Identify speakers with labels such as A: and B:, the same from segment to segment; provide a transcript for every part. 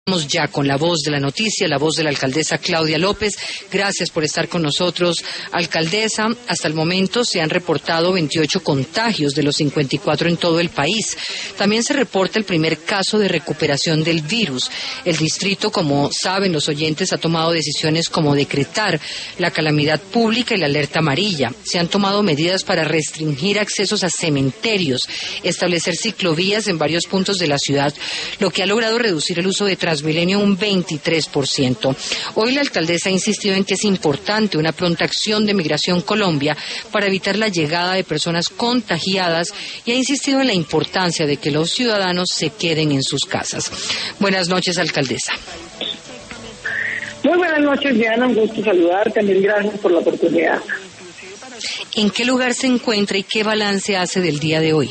A: Vamos ya con la voz de la noticia, la voz de la alcaldesa Claudia López. Gracias por estar con nosotros, alcaldesa. Hasta el momento se han reportado 28 contagios de los 54 en todo el país. También se reporta el primer caso de recuperación del virus. El distrito, como saben los oyentes, ha tomado decisiones como decretar la calamidad pública y la alerta amarilla. Se han tomado medidas para restringir accesos a cementerios, establecer ciclovías en varios puntos de la ciudad, lo que ha logrado reducir el uso de Transmilenio un 23%. Hoy la alcaldesa ha insistido en que es importante una pronta acción de Migración Colombia para evitar la llegada de personas contagiadas y ha insistido en la importancia de que los ciudadanos se queden en sus casas. Buenas noches, alcaldesa.
B: Muy buenas noches, Diana, un gusto saludarte, mil gracias por la oportunidad.
A: ¿En qué lugar se encuentra y qué balance hace del día de hoy?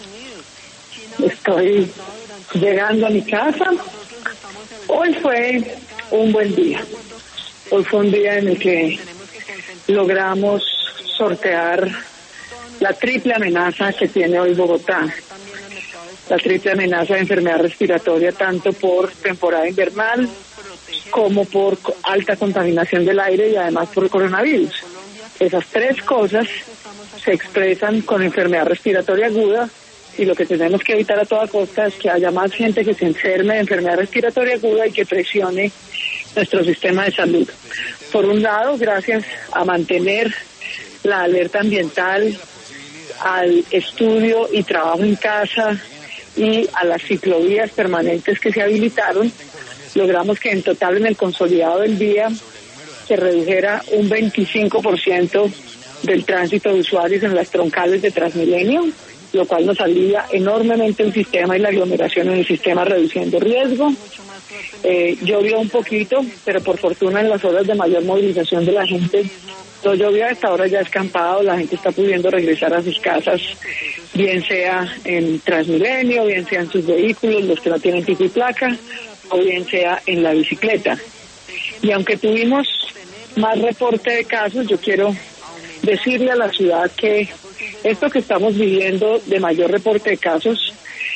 B: Estoy llegando a mi casa. Hoy fue un buen día. Hoy fue un día en el que logramos sortear la triple amenaza que tiene hoy Bogotá. La triple amenaza de enfermedad respiratoria, tanto por temporada invernal como por alta contaminación del aire y además por el coronavirus. Esas tres cosas se expresan con enfermedad respiratoria aguda. Y lo que tenemos que evitar a toda costa es que haya más gente que se enferme de enfermedad respiratoria aguda y que presione nuestro sistema de salud. Por un lado, gracias a mantener la alerta ambiental, al estudio y trabajo en casa y a las ciclovías permanentes que se habilitaron, logramos que en total en el consolidado del día se redujera un 25% del tránsito de usuarios en las troncales de Transmilenio, lo cual nos alivia enormemente el sistema y la aglomeración en el sistema, reduciendo riesgo. Llovió un poquito, pero por fortuna en las horas de mayor movilización de la gente no llovió. A esta hora ya escampado, la gente está pudiendo regresar a sus casas, bien sea en Transmilenio, bien sea en sus vehículos, los que no tienen pico y placa, o bien sea en la bicicleta. Y aunque tuvimos más reporte de casos, yo quiero decirle a la ciudad que esto que estamos viviendo de mayor reporte de casos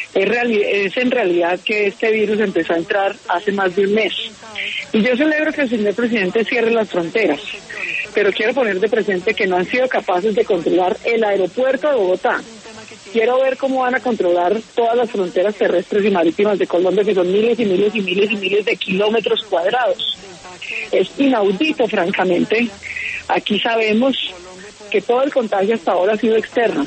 B: es en realidad que este virus empezó a entrar hace más de un mes. Y yo celebro que el señor presidente cierre las fronteras, pero quiero poner de presente que no han sido capaces de controlar el aeropuerto de Bogotá. Quiero ver cómo van a controlar todas las fronteras terrestres y marítimas de Colombia, que son miles y miles y miles y miles de kilómetros cuadrados. Es inaudito, francamente. Aquí sabemos que todo el contagio hasta ahora ha sido externo.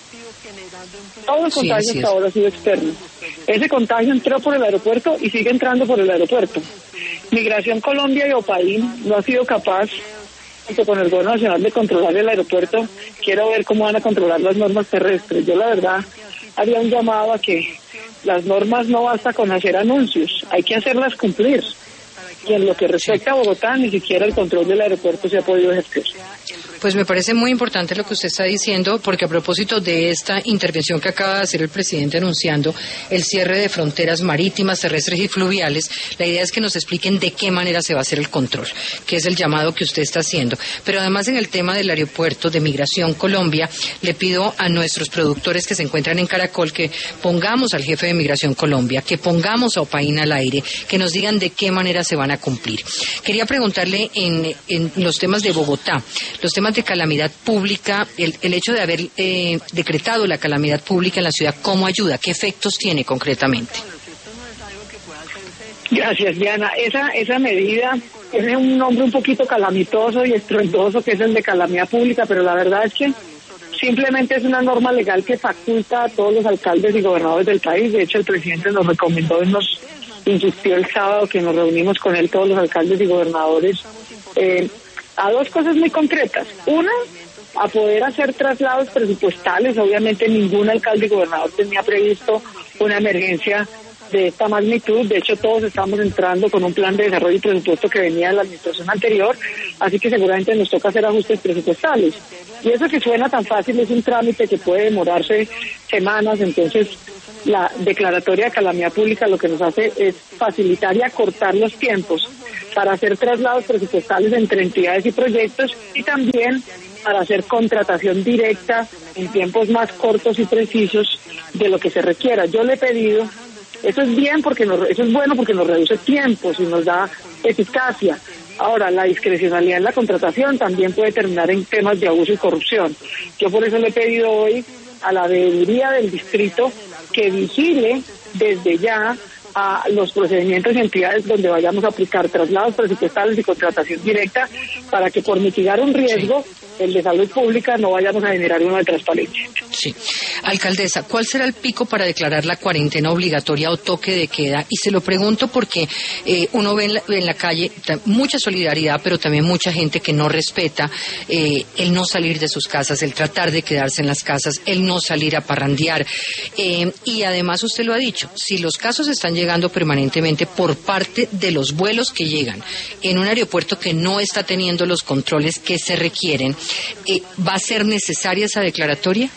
B: Todo el contagio hasta ahora ha sido externo. Ese contagio entró por el aeropuerto y sigue entrando por el aeropuerto. Migración Colombia y OPAIN no ha sido capaz, junto con el Gobierno Nacional, de controlar el aeropuerto. Quiero ver cómo van a controlar las normas terrestres. Yo la verdad haría un llamado a que las normas no basta con hacer anuncios, hay que hacerlas cumplir. Y en lo que respecta a Bogotá, ni siquiera el control del aeropuerto se ha podido ejercer.
A: Pues me parece muy importante lo que usted está diciendo, porque a propósito de esta intervención que acaba de hacer el presidente anunciando el cierre de fronteras marítimas, terrestres y fluviales, la idea es que nos expliquen de qué manera se va a hacer el control, que es el llamado que usted está haciendo. Pero además en el tema del aeropuerto de Migración Colombia, le pido a nuestros productores que se encuentran en Caracol que pongamos al jefe de Migración Colombia, que pongamos a OPAIN al aire, que nos digan de qué manera se van a cumplir. Quería preguntarle en los temas de Bogotá, los temas de calamidad pública, el hecho de haber decretado la calamidad pública en la ciudad, ¿cómo ayuda? ¿Qué efectos tiene concretamente?
B: Gracias, Diana. Esa medida tiene un nombre un poquito calamitoso y estruendoso, que es el de calamidad pública, pero la verdad es que simplemente es una norma legal que faculta a todos los alcaldes y gobernadores del país. De hecho, el presidente nos recomendó y nos insistió el sábado que nos reunimos con él, todos los alcaldes y gobernadores, a dos cosas muy concretas. Una, a poder hacer traslados presupuestales. Obviamente ningún alcalde y gobernador tenía previsto una emergencia de esta magnitud. De hecho, todos estamos entrando con un plan de desarrollo y presupuesto que venía de la administración anterior, así que seguramente nos toca hacer ajustes presupuestales. Y eso que suena tan fácil es un trámite que puede demorarse semanas. Entonces, la declaratoria de calamidad pública lo que nos hace es facilitar y acortar los tiempos para hacer traslados presupuestales entre entidades y proyectos, y también para hacer contratación directa en tiempos más cortos y precisos de lo que se requiera. Yo le he pedido Eso es bien eso es bueno porque nos reduce tiempos y nos da eficacia. Ahora, la discrecionalidad en la contratación también puede terminar en temas de abuso y corrupción. Yo por eso le he pedido hoy a la veeduría del distrito que vigile desde ya a los procedimientos y entidades donde vayamos a aplicar traslados presupuestales y contratación directa para que por mitigar un riesgo, el de salud pública, no vayamos a generar uno de transparencia.
A: Sí. Alcaldesa, ¿cuál será el pico para declarar la cuarentena obligatoria o toque de queda? Y se lo pregunto porque uno ve en la calle mucha solidaridad, pero también mucha gente que no respeta el no salir de sus casas, el tratar de quedarse en las casas, el no salir a parrandear. Y además usted lo ha dicho, si los casos están llegando permanentemente por parte de los vuelos que llegan en un aeropuerto que no está teniendo los controles que se requieren, ¿va a ser necesaria esa declaratoria?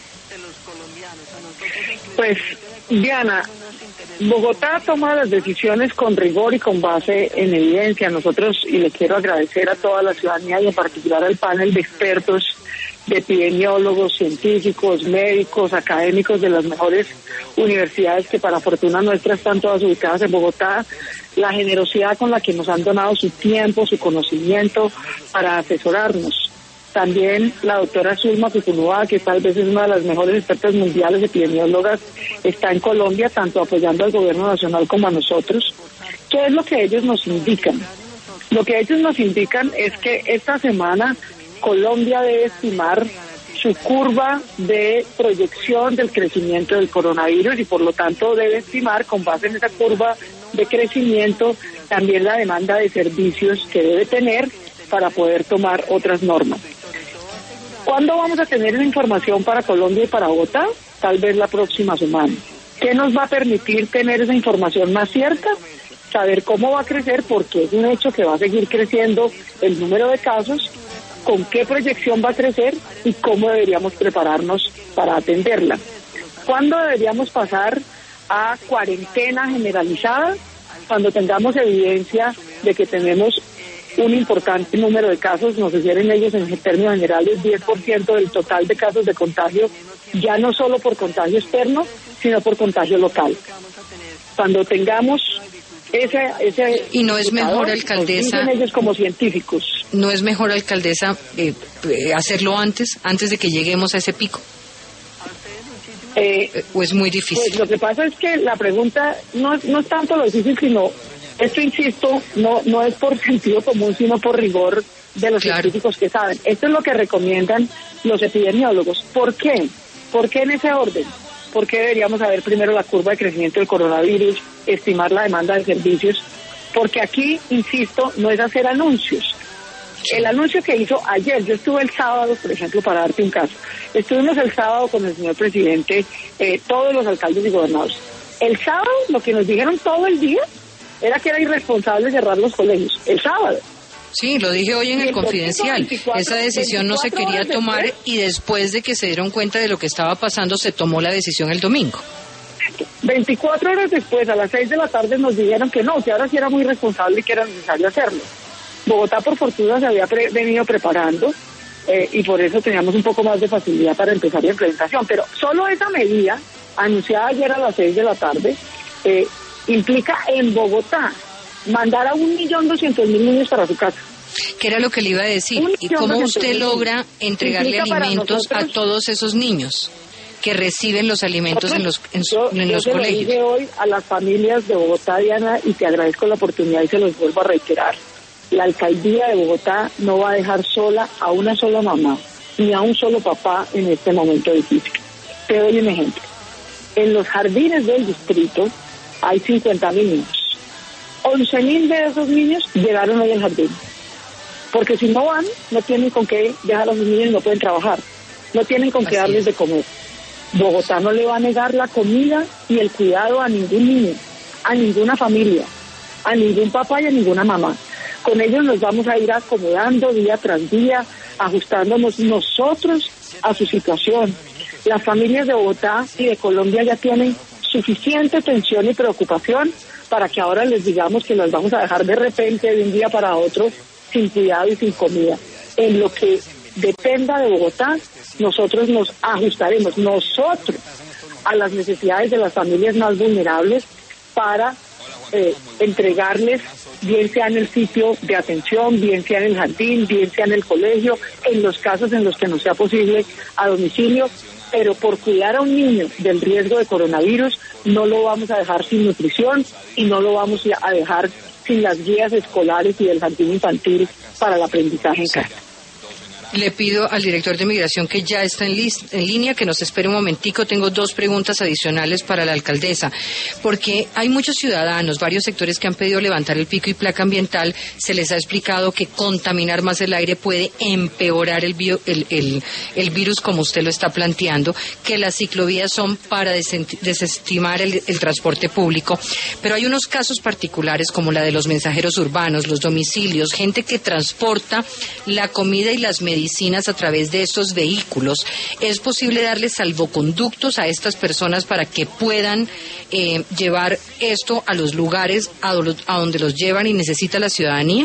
B: Pues, Diana, Bogotá toma las decisiones con rigor y con base en evidencia. Nosotros, y le quiero agradecer a toda la ciudadanía y en particular al panel de expertos, de epidemiólogos, científicos, médicos, académicos de las mejores universidades que para fortuna nuestra están todas ubicadas en Bogotá, la generosidad con la que nos han donado su tiempo, su conocimiento para asesorarnos. También la doctora Zulma Picunúa, que tal vez es una de las mejores expertas mundiales epidemiólogas, está en Colombia, tanto apoyando al gobierno nacional como a nosotros. ¿Qué es lo que ellos nos indican? Lo que ellos nos indican es que esta semana Colombia debe estimar su curva de proyección del crecimiento del coronavirus y por lo tanto debe estimar con base en esa curva de crecimiento también la demanda de servicios que debe tener para poder tomar otras normas. ¿Cuándo vamos a tener esa información para Colombia y para Bogotá? Tal vez la próxima semana. ¿Qué nos va a permitir tener esa información más cierta? Saber cómo va a crecer, porque es un hecho que va a seguir creciendo el número de casos, con qué proyección va a crecer y cómo deberíamos prepararnos para atenderla. ¿Cuándo deberíamos pasar a cuarentena generalizada? Cuando tengamos evidencia de que tenemos un importante número de casos, nos refieren ellos en términos generales 10% del total de casos de contagio, ya no solo por contagio externo, sino por contagio local. Cuando tengamos ese
A: y no es mejor, alcaldesa,
B: ellos como científicos.
A: ¿No es mejor, alcaldesa, hacerlo antes de que lleguemos a ese pico? ¿O es muy difícil?
B: Pues lo que pasa es que la pregunta no es tanto lo difícil, sino, esto insisto, no es por sentido común, sino por rigor de los científicos que saben. Esto es lo que recomiendan los epidemiólogos. ¿Por qué? ¿Por qué en ese orden? ¿Por qué deberíamos saber primero la curva de crecimiento del coronavirus, estimar la demanda de servicios? Porque aquí, insisto, no es hacer anuncios. El anuncio que hizo ayer, yo estuve el sábado, por ejemplo, para darte un caso, estuvimos el sábado con el señor presidente, todos los alcaldes y gobernadores. El sábado lo que nos dijeron todo el día era que era irresponsable cerrar los colegios, el sábado.
A: Sí, lo dije hoy en el Confidencial. Esa decisión no se quería tomar y después de que se dieron cuenta de lo que estaba pasando, se tomó la decisión el domingo.
B: 24 horas después, a las 6 de la tarde, nos dijeron que no, que ahora sí era muy responsable y que era necesario hacerlo. Bogotá, por fortuna, se había venido preparando y por eso teníamos un poco más de facilidad para empezar la implementación. Pero solo esa medida, anunciada ayer a las 6 de la tarde, implica en Bogotá mandar a 1.200.000 niños para su casa.
A: ¿Qué era lo que le iba a decir? ¿Y cómo usted logra entregarle alimentos a todos esos niños que reciben los alimentos en los colegios?
B: Yo le dije hoy a las familias de Bogotá, Diana, y te agradezco la oportunidad y se los vuelvo a reiterar. La alcaldía de Bogotá no va a dejar sola a una sola mamá ni a un solo papá en este momento difícil. Te doy un ejemplo. En los jardines del distrito hay 50 niños. 11.000 de esos niños llegaron hoy al jardín. Porque si no van, no tienen con qué dejar a sus niños, no pueden trabajar. No tienen con qué darles de comer. Bogotá no le va a negar la comida y el cuidado a ningún niño, a ninguna familia, a ningún papá y a ninguna mamá. Con ellos nos vamos a ir acomodando día tras día, ajustándonos nosotros a su situación. Las familias de Bogotá y de Colombia ya tienen suficiente tensión y preocupación para que ahora les digamos que las vamos a dejar de repente de un día para otro sin cuidado y sin comida. En lo que dependa de Bogotá, nosotros nos ajustaremos, nosotros, a las necesidades de las familias más vulnerables para entregarles, bien sea en el sitio de atención, bien sea en el jardín, bien sea en el colegio, en los casos en los que no sea posible a domicilio, pero por cuidar a un niño del riesgo de coronavirus no lo vamos a dejar sin nutrición y no lo vamos a dejar sin las guías escolares y del jardín infantil para el aprendizaje en casa.
A: Le pido al director de Migración, que ya está en línea, que nos espere un momentico. Tengo 2 preguntas adicionales para la alcaldesa, porque hay muchos ciudadanos, varios sectores que han pedido levantar el pico y placa ambiental. Se les ha explicado que contaminar más el aire puede empeorar el virus, como usted lo está planteando, que las ciclovías son para desestimar el transporte público, pero hay unos casos particulares como la de los mensajeros urbanos, los domicilios, gente que transporta la comida y las medicinas a través de estos vehículos. ¿Es posible darles salvoconductos a estas personas para que puedan llevar esto a los lugares a donde los llevan y necesita la ciudadanía?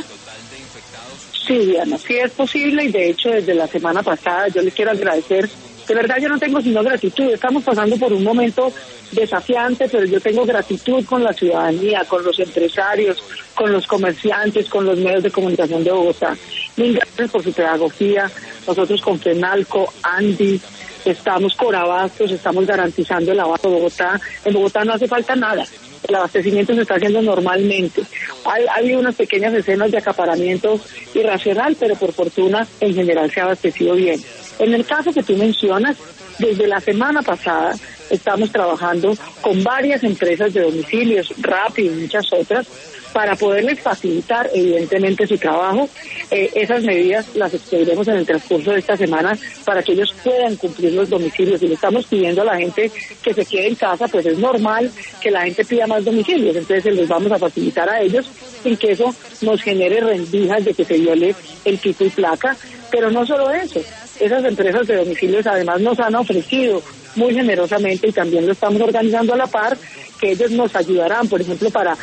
B: Sí, Diana, sí es posible, y de hecho desde la semana pasada yo les quiero agradecer. De verdad yo no tengo sino gratitud. Estamos pasando por un momento desafiante, pero yo tengo gratitud con la ciudadanía, con los empresarios, con los comerciantes, con los medios de comunicación de Bogotá. Mil gracias por su pedagogía. Nosotros con FENALCO, ANDI, estamos Corabastos, estamos garantizando el abasto de Bogotá. En Bogotá no hace falta nada. El abastecimiento se está haciendo normalmente. Ha habido unas pequeñas escenas de acaparamiento irracional, pero por fortuna en general se ha abastecido bien. En el caso que tú mencionas, desde la semana pasada estamos trabajando con varias empresas de domicilios, Rappi y muchas otras, para poderles facilitar evidentemente su trabajo. Esas medidas las expediremos en el transcurso de esta semana para que ellos puedan cumplir los domicilios. Y le estamos pidiendo a la gente que se quede en casa, pues es normal que la gente pida más domicilios, entonces les vamos a facilitar a ellos sin que eso nos genere rendijas de que se viole el pico y placa. Pero no solo eso, esas empresas de domicilios además nos han ofrecido muy generosamente, y también lo estamos organizando a la par, que ellos nos ayudarán, por ejemplo, para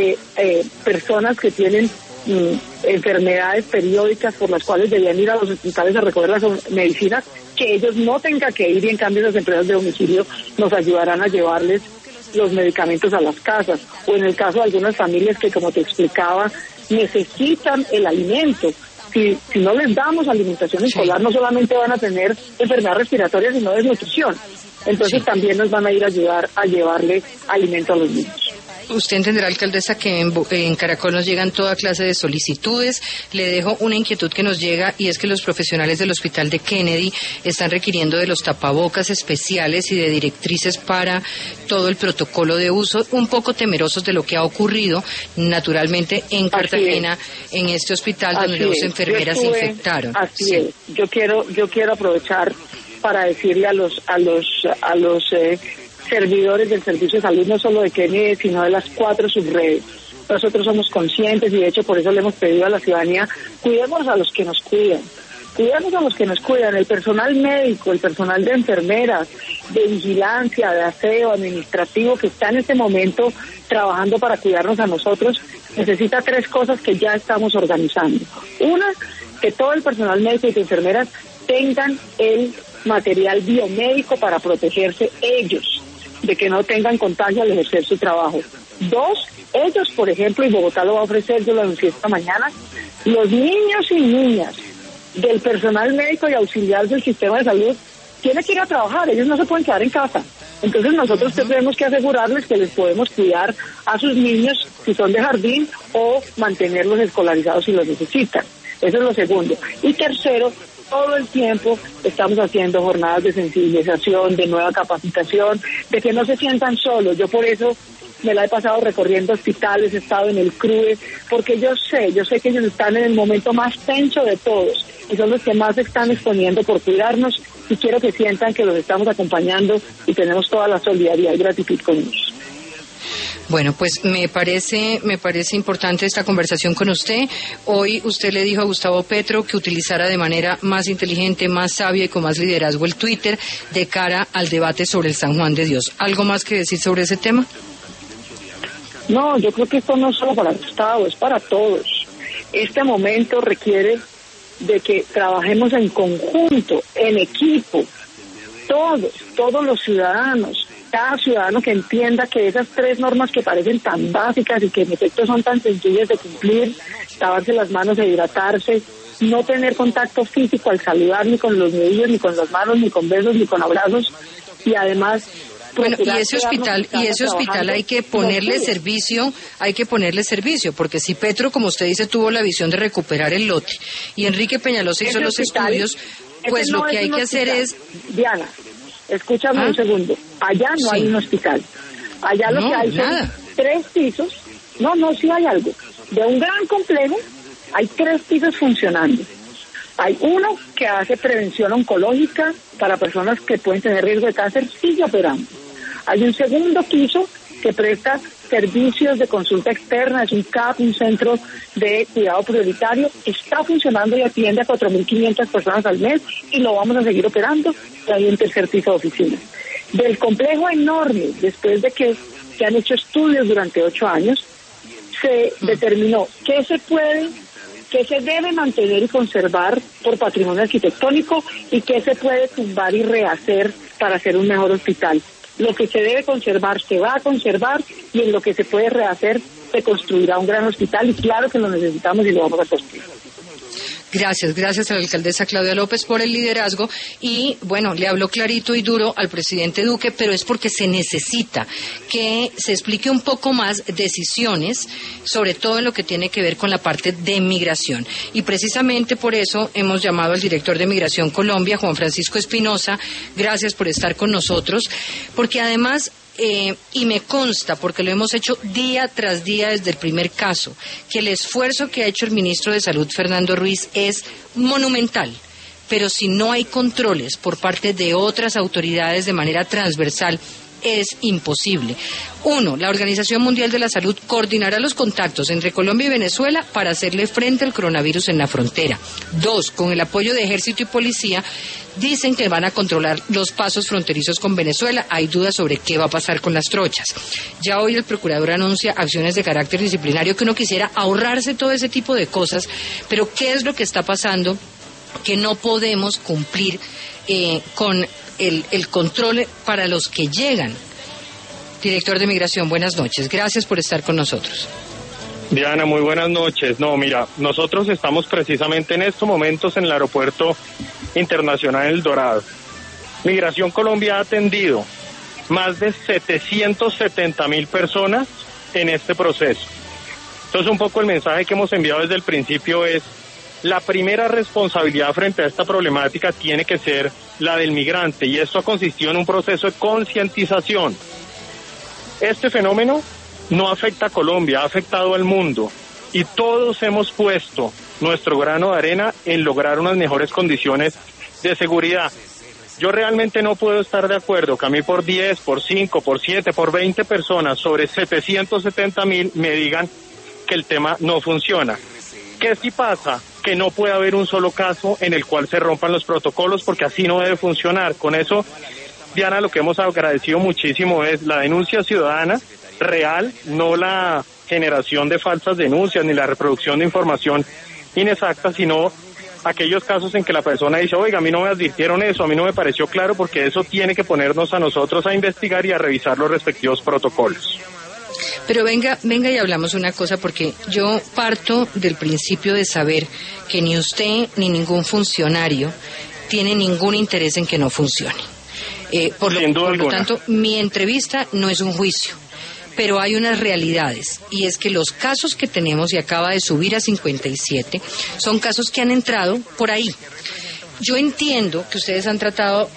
B: personas que tienen enfermedades periódicas por las cuales debían ir a los hospitales a recoger las medicinas, que ellos no tengan que ir, y en cambio las empresas de domicilio nos ayudarán a llevarles los medicamentos a las casas. O en el caso de algunas familias que, como te explicaba, necesitan el alimento. Si no les damos alimentación escolar, no solamente van a tener enfermedades respiratorias, sino desnutrición. Entonces también nos van a ir a ayudar a llevarle alimento a los niños.
A: Usted entenderá, alcaldesa, que en Caracol nos llegan toda clase de solicitudes. Le dejo una inquietud que nos llega, y es que los profesionales del Hospital de Kennedy están requiriendo de los tapabocas especiales y de directrices para todo el protocolo de uso, un poco temerosos de lo que ha ocurrido naturalmente en Cartagena, en este hospital donde 2 enfermeras se infectaron.
B: Así es. Yo quiero aprovechar para decirle a los servidores del Servicio de Salud, no solo de Kennedy, sino de las 4 subredes. Nosotros somos conscientes, y de hecho por eso le hemos pedido a la ciudadanía: cuidemos a los que nos cuidan. Cuidemos a los que nos cuidan, el personal médico, el personal de enfermeras, de vigilancia, de aseo, administrativo, que está en este momento trabajando para cuidarnos a nosotros, necesita 3 cosas que ya estamos organizando. Una, que todo el personal médico y de enfermeras tengan el material biomédico para protegerse ellos de que no tengan contagio al ejercer su trabajo. 2, ellos, por ejemplo, y Bogotá lo va a ofrecer, yo lo anuncié esta mañana, los niños y niñas del personal médico y auxiliar del sistema de salud tienen que ir a trabajar, ellos no se pueden quedar en casa. Entonces nosotros tenemos que asegurarles que les podemos cuidar a sus niños si son de jardín, o mantenerlos escolarizados si los necesitan. Eso es lo segundo. Y tercero, todo el tiempo estamos haciendo jornadas de sensibilización, de nueva capacitación, de que no se sientan solos. Yo por eso me la he pasado recorriendo hospitales, he estado en el CRUE, porque yo sé que ellos están en el momento más tenso de todos, y son los que más se están exponiendo por cuidarnos, y quiero que sientan que los estamos acompañando y tenemos toda la solidaridad y gratitud con ellos.
A: Bueno, pues me parece importante esta conversación con usted. Hoy usted le dijo a Gustavo Petro que utilizara de manera más inteligente, más sabia y con más liderazgo el Twitter de cara al debate sobre el San Juan de Dios. ¿Algo más que decir sobre ese tema?
B: No, yo creo que esto no es solo para Gustavo, es para todos. Este momento requiere de que trabajemos en conjunto, en equipo, todos los ciudadanos, cada ciudadano que entienda que esas 3 normas que parecen tan básicas y que en efecto son tan sencillas de cumplir, lavarse las manos e hidratarse, no tener contacto físico al saludar ni con los nudillos, ni con las manos, ni con besos, ni con abrazos, y además...
A: Bueno, y ese hospital hay que ponerle servicio, porque si Petro, como usted dice, tuvo la visión de recuperar el lote y Enrique Peñalosa hizo los estudios, pues lo que hay que hacer es...
B: Diana, escúchame un segundo, allá no hay un hospital, allá lo que hay son 3 pisos, sí hay algo, de un gran complejo, hay 3 pisos funcionando. Hay uno que hace prevención oncológica para personas que pueden tener riesgo de cáncer, sigue operando. Hay un segundo piso que presta servicios de consulta externa, es un CAP, un centro de cuidado prioritario, está funcionando y atiende a 4.500 personas al mes y lo vamos a seguir operando. Y hay un tercer piso de oficinas. Del complejo enorme, después de que se han hecho estudios durante 8 años, se determinó que se debe mantener y conservar por patrimonio arquitectónico y que se puede tumbar y rehacer para hacer un mejor hospital. Lo que se debe conservar se va a conservar y en lo que se puede rehacer se construirá un gran hospital y claro que lo necesitamos y lo vamos a construir.
A: Gracias a la alcaldesa Claudia López por el liderazgo y, bueno, le habló clarito y duro al presidente Duque, pero es porque se necesita que se explique un poco más decisiones, sobre todo en lo que tiene que ver con la parte de migración. Y precisamente por eso hemos llamado al director de Migración Colombia, Juan Francisco Espinosa. Gracias por estar con nosotros, porque además... y me consta, porque lo hemos hecho día tras día desde el primer caso, que el esfuerzo que ha hecho el ministro de Salud, Fernando Ruiz, es monumental. Pero si no hay controles por parte de otras autoridades de manera transversal, es imposible. 1. La Organización Mundial de la Salud coordinará los contactos entre Colombia y Venezuela para hacerle frente al coronavirus en la frontera. 2. Con el apoyo de Ejército y Policía, dicen que van a controlar los pasos fronterizos con Venezuela. Hay dudas sobre qué va a pasar con las trochas. Ya hoy el procurador anuncia acciones de carácter disciplinario, que uno quisiera ahorrarse todo ese tipo de cosas, pero ¿qué es lo que está pasando? Que no podemos cumplir con el control para los que llegan. Director de Migración, buenas noches. Gracias por estar con nosotros.
C: Diana, muy buenas noches. No, mira, nosotros estamos precisamente en estos momentos en el Aeropuerto Internacional El Dorado. Migración Colombia ha atendido más de 770,000 personas en este proceso. Entonces, un poco el mensaje que hemos enviado desde el principio es: la primera responsabilidad frente a esta problemática tiene que ser la del migrante, y esto ha consistido en un proceso de concientización. Este fenómeno no afecta a Colombia, ha afectado al mundo, y todos hemos puesto nuestro grano de arena en lograr unas mejores condiciones de seguridad. Yo realmente no puedo estar de acuerdo que a mí por 10, por 5, por 7, por 20 personas sobre 770,000 me digan que el tema no funciona. ¿Qué si pasa? Que no puede haber un solo caso en el cual se rompan los protocolos, porque así no debe funcionar. Con eso, Diana, lo que hemos agradecido muchísimo es la denuncia ciudadana real, no la generación de falsas denuncias ni la reproducción de información inexacta, sino aquellos casos en que la persona dice: oiga, a mí no me advirtieron eso, a mí no me pareció claro, porque eso tiene que ponernos a nosotros a investigar y a revisar los respectivos protocolos.
A: Pero venga y hablamos una cosa, porque yo parto del principio de saber que ni usted ni ningún funcionario tiene ningún interés en que no funcione. Por lo tanto, mi entrevista no es un juicio, pero hay unas realidades, y es que los casos que tenemos, y acaba de subir a 57, son casos que han entrado por ahí. Yo entiendo que ustedes han tratado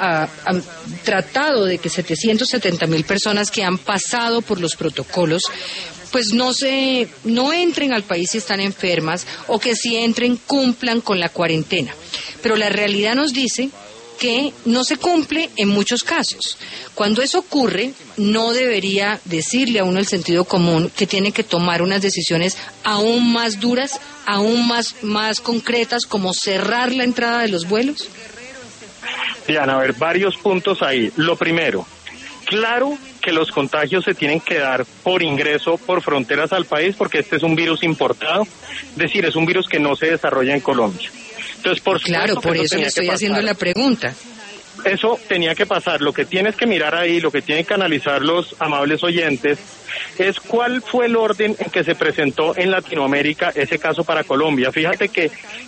A: de que 770,000 personas que han pasado por los protocolos, pues no entren al país si están enfermas, o que si entren cumplan con la cuarentena. Pero la realidad nos dice que no se cumple en muchos casos. Cuando eso ocurre, no debería decirle a uno el sentido común que tiene que tomar unas decisiones aún más duras, aún más concretas, como cerrar la entrada de los vuelos.
C: Diana, a ver, varios puntos ahí. Lo primero, claro que los contagios se tienen que dar por ingreso por fronteras al país, porque este es un virus importado, es decir, es un virus que no se desarrolla en Colombia. Entonces, por
A: claro, por eso le estoy haciendo la pregunta.
C: eso tenía que pasar. Lo que tienes que mirar ahí, lo que tienen que analizar los amables oyentes, es cuál fue el orden en que se presentó en Latinoamérica ese caso para Colombia. Fíjate que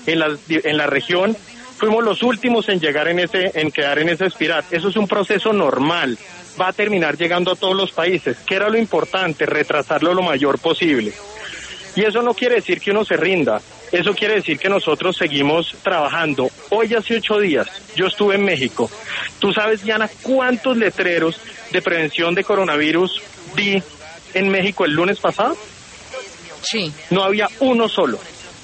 C: en la región fuimos los últimos en llegar en quedar en esa espiral. Eso es un proceso normal. Va a terminar llegando a todos los países. ¿Qué era lo importante? Retrasarlo lo mayor posible. Y eso no quiere decir que uno se rinda. Eso quiere decir que nosotros seguimos trabajando. Hoy hace 8 días, yo estuve en México. ¿Tú sabes, Diana, cuántos letreros de prevención de coronavirus vi en México el lunes pasado?
A: Sí.
C: No había uno solo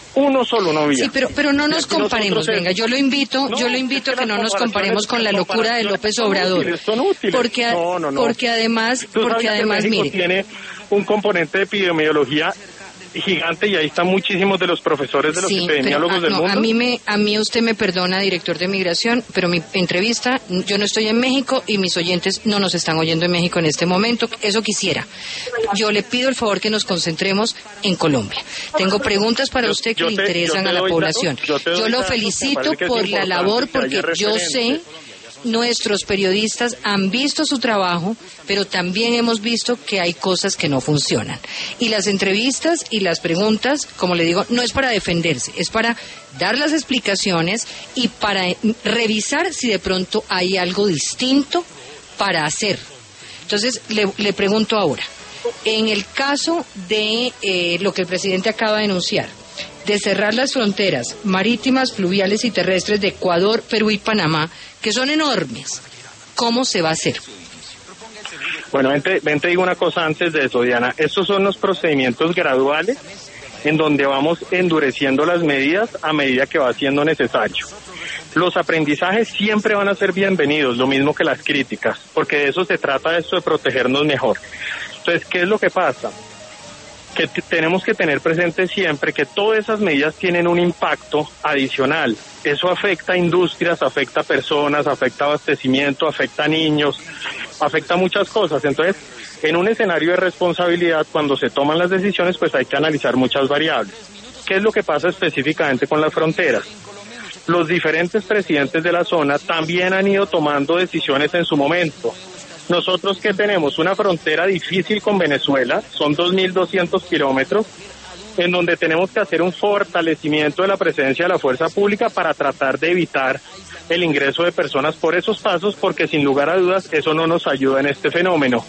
C: no había.
A: Sí, pero no nos comparemos, venga, yo lo invito a que no nos comparemos con la locura de López Obrador.
C: Son útiles.
A: Porque además,
C: México
A: mire,
C: tiene un componente de epidemiología gigante y ahí están muchísimos de los profesores de los epidemiólogos del mundo.
A: A mí usted me perdona, director de Migración, pero mi entrevista, yo no estoy en México y mis oyentes no nos están oyendo en México en este momento. Eso quisiera. Yo le pido el favor que nos concentremos en Colombia. Tengo preguntas para usted que le interesan a la población. Yo lo felicito por la labor, porque yo sé, nuestros periodistas han visto su trabajo, pero también hemos visto que hay cosas que no funcionan. Y las entrevistas y las preguntas, como le digo, no es para defenderse, es para dar las explicaciones y para revisar si de pronto hay algo distinto para hacer. Entonces, le pregunto ahora, en el caso de lo que el presidente acaba de anunciar, de cerrar las fronteras marítimas, fluviales y terrestres de Ecuador, Perú y Panamá, que son enormes, ¿cómo se va a hacer?
C: Bueno, ven te digo una cosa antes de eso, Diana. Estos son los procedimientos graduales en donde vamos endureciendo las medidas a medida que va siendo necesario. Los aprendizajes siempre van a ser bienvenidos, lo mismo que las críticas, porque de eso se trata, esto de protegernos mejor. Entonces, ¿qué es lo que pasa? Que tenemos que tener presente siempre que todas esas medidas tienen un impacto adicional. Eso afecta a industrias, afecta a personas, afecta a abastecimiento, afecta a niños, afecta a muchas cosas. Entonces, en un escenario de responsabilidad, cuando se toman las decisiones, pues hay que analizar muchas variables. ¿Qué es lo que pasa específicamente con las fronteras? Los diferentes presidentes de la zona también han ido tomando decisiones en su momento. Nosotros que tenemos una frontera difícil con Venezuela, son 2.200 kilómetros, en donde tenemos que hacer un fortalecimiento de la presencia de la fuerza pública para tratar de evitar el ingreso de personas por esos pasos, porque sin lugar a dudas eso no nos ayuda en este fenómeno.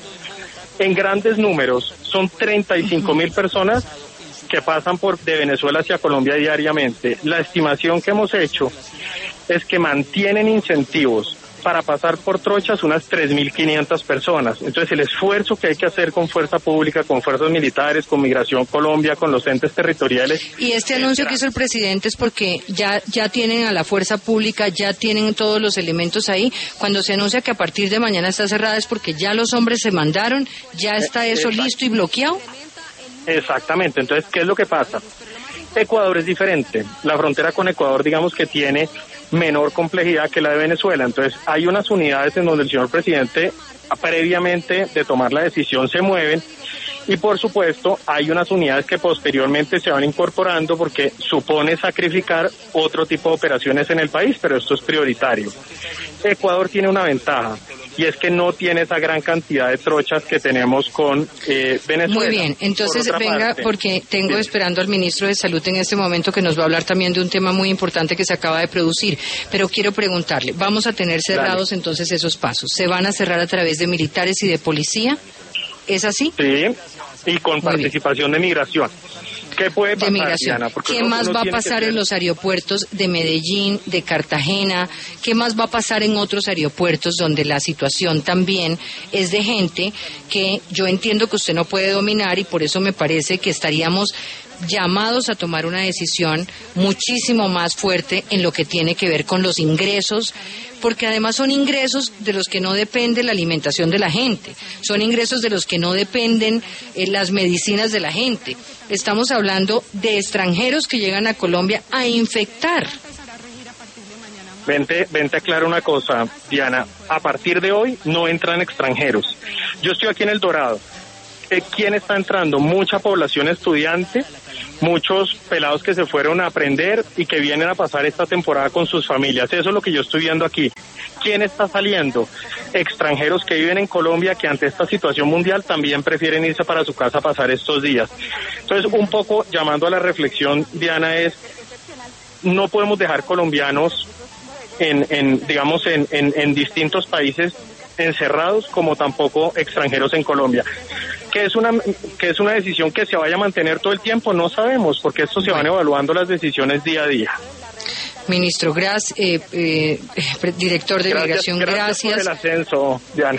C: En grandes números, son 35.000 personas que pasan de Venezuela hacia Colombia diariamente. La estimación que hemos hecho es que mantienen incentivos para pasar por trochas unas 3.500 personas. Entonces el esfuerzo que hay que hacer con fuerza pública, con fuerzas militares, con Migración Colombia, con los entes territoriales.
A: Y este anuncio que hizo el presidente es porque ya tienen a la fuerza pública, ya tienen todos los elementos ahí. Cuando se anuncia que a partir de mañana está cerrada es porque ya los hombres se mandaron, ya está eso listo y bloqueado.
C: Exactamente. Entonces, ¿qué es lo que pasa? Ecuador es diferente. La frontera con Ecuador, digamos que tiene menor complejidad que la de Venezuela. Entonces, hay unas unidades en donde el señor presidente, previamente de tomar la decisión, se mueven, y por supuesto hay unas unidades que posteriormente se van incorporando porque supone sacrificar otro tipo de operaciones en el país, pero esto es prioritario. Ecuador tiene una ventaja, y es que no tiene esa gran cantidad de trochas que tenemos con Venezuela.
A: Muy bien, entonces venga, porque tengo esperando al ministro de Salud en este momento, que nos va a hablar también de un tema muy importante que se acaba de producir, pero quiero preguntarle, ¿vamos a tener cerrados entonces esos pasos? ¿Se van a cerrar a través de militares y de policía? ¿Es así?
C: Sí, y con participación de Migración. ¿Qué puede pasar, Diana?
A: ¿Qué más va a pasar en los aeropuertos de Medellín, de Cartagena? ¿Qué más va a pasar en otros aeropuertos donde la situación también es de gente que yo entiendo que usted no puede dominar, y por eso me parece que estaríamos llamados a tomar una decisión muchísimo más fuerte en lo que tiene que ver con los ingresos, porque además son ingresos de los que no depende la alimentación de la gente, son ingresos de los que no dependen las medicinas de la gente. Estamos hablando de extranjeros que llegan a Colombia a infectar.
C: Vente aclarar una cosa, Diana. A partir de hoy no entran extranjeros. Yo estoy aquí en El Dorado. ¿Quién está entrando? Mucha población estudiante, muchos pelados que se fueron a aprender y que vienen a pasar esta temporada con sus familias. Eso es lo que yo estoy viendo aquí. ¿quién está saliendo? Extranjeros que viven en Colombia, que ante esta situación mundial también prefieren irse para su casa a pasar estos días. Entonces, un poco llamando a la reflexión, Diana, es no podemos dejar colombianos en distintos países encerrados, como tampoco extranjeros en Colombia. Que es una decisión que se vaya a mantener todo el tiempo, no sabemos, porque esto se van evaluando las decisiones día a día.
A: Ministro director de Migración, gracias.
C: Por el ascenso, Diana.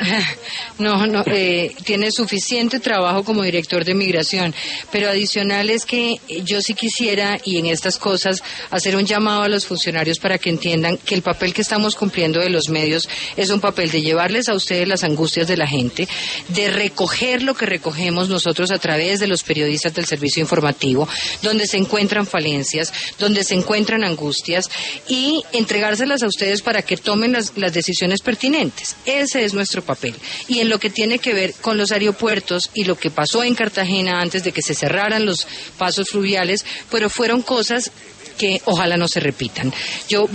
A: Tiene suficiente trabajo como director de Migración, pero adicional es que yo sí quisiera, y en estas cosas, hacer un llamado a los funcionarios para que entiendan que el papel que estamos cumpliendo de los medios es un papel de llevarles a ustedes las angustias de la gente, de recoger lo que recogemos nosotros a través de los periodistas del servicio informativo, donde se encuentran falencias, donde se encuentran angustias, y entregárselas a ustedes para que tomen las decisiones pertinentes. Ese es nuestro papel. Y en lo que tiene que ver con los aeropuertos y lo que pasó en Cartagena antes de que se cerraran los pasos fluviales, pero fueron cosas que ojalá no se repitan.